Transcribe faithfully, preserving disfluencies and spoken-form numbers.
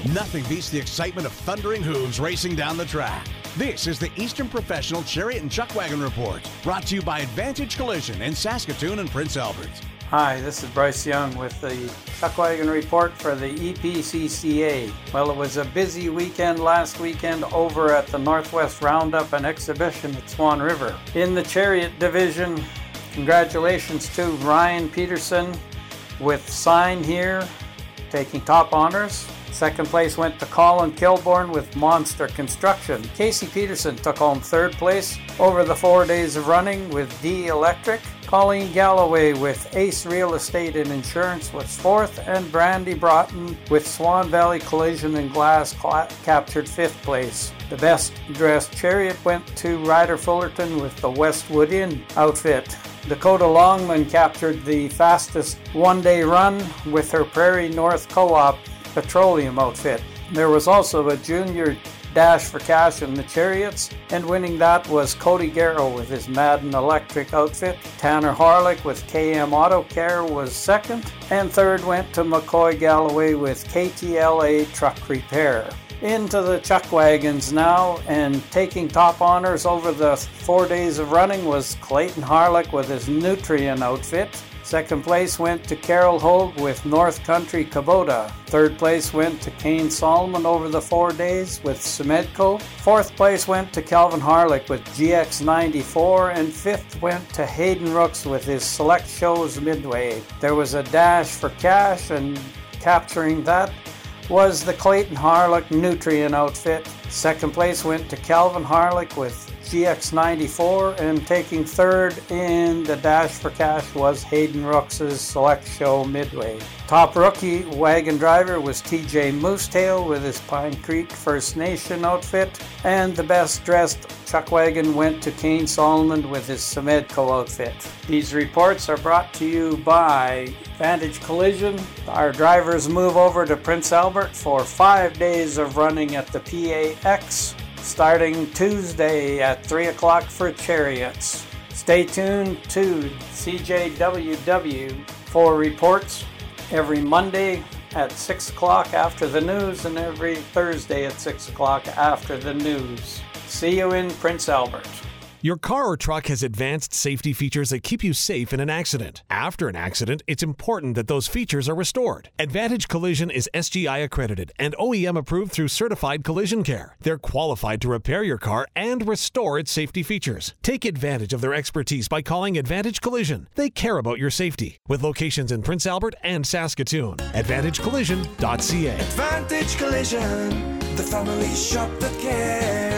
Nothing beats the excitement of thundering hooves racing down the track. This is the Eastern Professional Chariot and Chuck Wagon Report, brought to you by Advantage Collision in Saskatoon and Prince Albert. Hi, this is Bryce Young with the Chuck Wagon Report for the E P C C A. Well, it was a busy weekend last weekend over at the Northwest Roundup and Exhibition at Swan River. In the Chariot Division, congratulations to Ryan Peterson with Sign Here, taking top honors. Second place went to Colin Kilborn with Monster Construction. Casey Peterson took home third place over the four days of running with D Electric. Colleen Galloway with Ace Real Estate and Insurance was fourth, and Brandy Broughton with Swan Valley Collision and Glass cla- captured fifth place. The best dressed chariot went to Ryder Fullerton with the Westwood Inn outfit. Dakota Longman captured the fastest one-day run with her Prairie North Co-op Petroleum outfit. There was also a junior dash for cash in the chariots, and winning that was Cody Garrow with his Madden Electric outfit. Tanner Harlick with K M Auto Care was second, and third went to McCoy Galloway with K T L A Truck Repair. Into the Chuck Wagons now, and taking top honors over the four days of running was Clayton Harlick with his Nutrien outfit. Second place went to Carol Hogue with North Country Kubota. Third place went to Kane Solomon over the four days with Semedco. Fourth place went to Calvin Harlick with G X ninety-four. And fifth went to Hayden Rooks with his Select Shows Midway. There was a dash for cash, and capturing that was the Clayton Harlick Nutrien outfit. Second place went to Calvin Harlick with G X ninety-four, and taking third in the dash for cash was Hayden Rooks' Select Show Midway. Top rookie wagon driver was T J Moosetail with his Pine Creek First Nation outfit, and the best dressed Chuck Wagon went to Kane Solomon with his Semedco outfit. These reports are brought to you by Advantage Collision. Our drivers move over to Prince Albert for five days of running at the P A X, starting Tuesday at three o'clock for chariots. Stay tuned to C J W W for reports every Monday at six o'clock after the news, and every Thursday at six o'clock after the news. See you in Prince Albert. Your car or truck has advanced safety features that keep you safe in an accident. After an accident, it's important that those features are restored. Advantage Collision is S G I accredited and O E M approved through Certified Collision Care. They're qualified to repair your car and restore its safety features. Take advantage of their expertise by calling Advantage Collision. They care about your safety. With locations in Prince Albert and Saskatoon. advantage collision dot c a. Advantage Collision, the family shop that cares.